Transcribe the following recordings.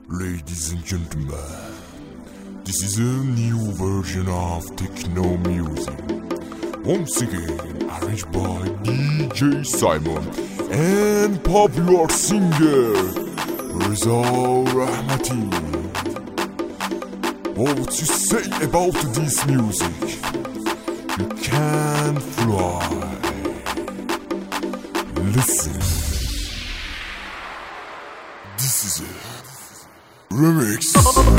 Ladies and gentlemen, this is a new version of techno music. Once again, arranged by DJ Simon and popular singer Reza Rahmati. What you say about this music? You can fly. Listen. This is a remix.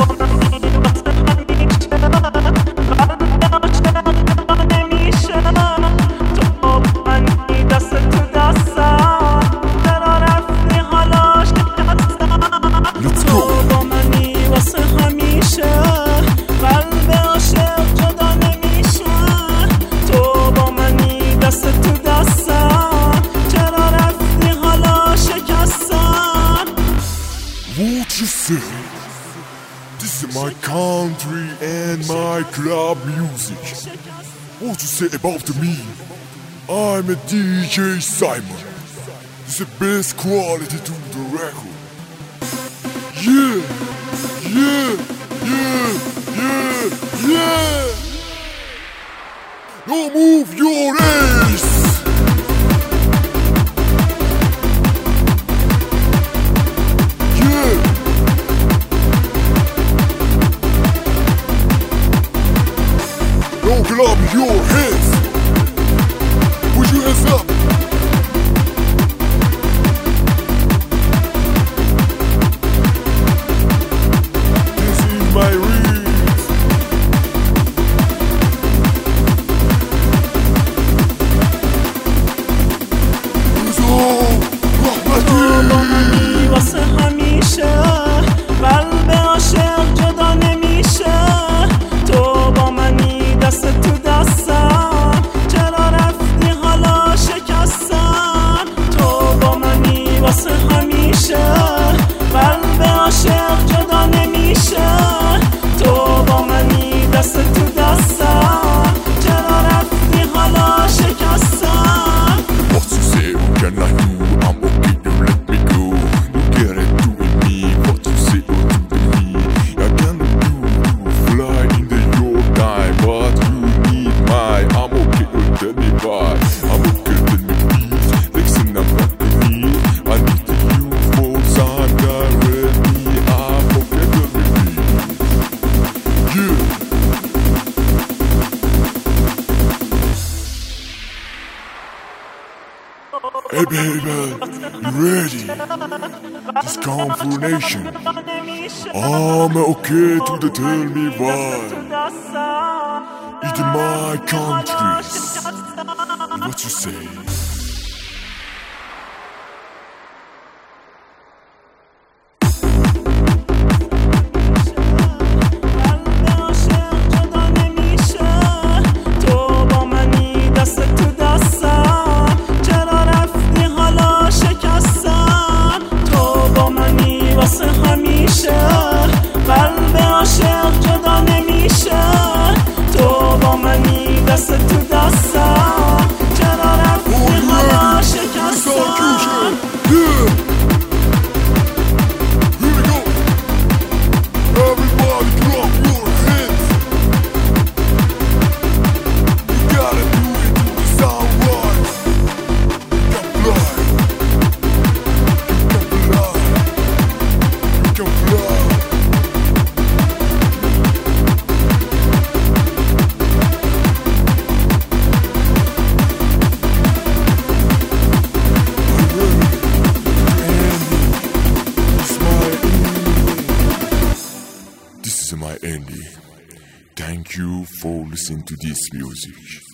Let's go. What you say? This is my country and my club music. What you say about me? I'm a DJ Simon. This is the best quality to the record. Yeah, yeah, yeah, yeah, yeah. Now move your ass. Now clap your hands. Put your hands up. This is my remix. بابامانی واسه همیشه قلب عاشق جدا نمیشه تو با منی دست تو دستم چرا رفتی حالا شکستم تو با منی واسه همیشه قلب عاشق جدا نمیشه تو با منی دست تو دستم چرا رفتی حالا شکستم What you say, what can I do? I'm okay, don't let me go. You get it doing me. What you say, what you do me? I cannot do you fly in the your time, but you need my. I'm okay, tell me why. I'm okay, tell me please. Listen, I'm not the need. I need you for some guarantee. I'm okay, tell me please. Yeah. Hey baby, you ready? This confrontation. I'm okay to the tell me why. It's my country. What you say? واسه همیشه قلب عاشق جدا نمیشه تو با منی دست تو دستم چرا رفتی حالا شکستم This is my ending. Thank you for listening to this music.